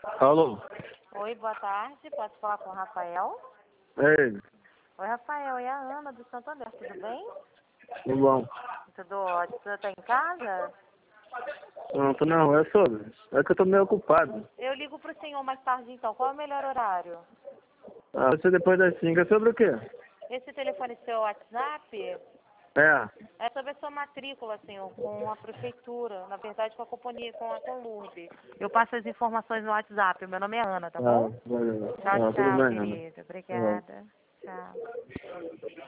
Alô? Oi, boa tarde. Posso falar com o Rafael? Ei, Oi, Rafael. É a Ana do Santander. Tudo bem? tudo bom? Tudo ótimo. Você tá em casa? Não, tô na rua, é sobre. É que eu tô meio ocupado. Eu ligo pro senhor mais tarde, então. Qual é o melhor horário? Ah, você depois das 5 é sobre o quê? Esse telefone seu WhatsApp É. é sobre a sua matrícula, senhor, com a prefeitura. Na verdade, com a companhia, com a Conlurb. Eu passo as informações no WhatsApp. Meu nome é Ana, tá Ah, bom? valeu. Tchau, Ah, tudo tchau, bem, Ana. querida. Tá bom. Obrigada. Tchau.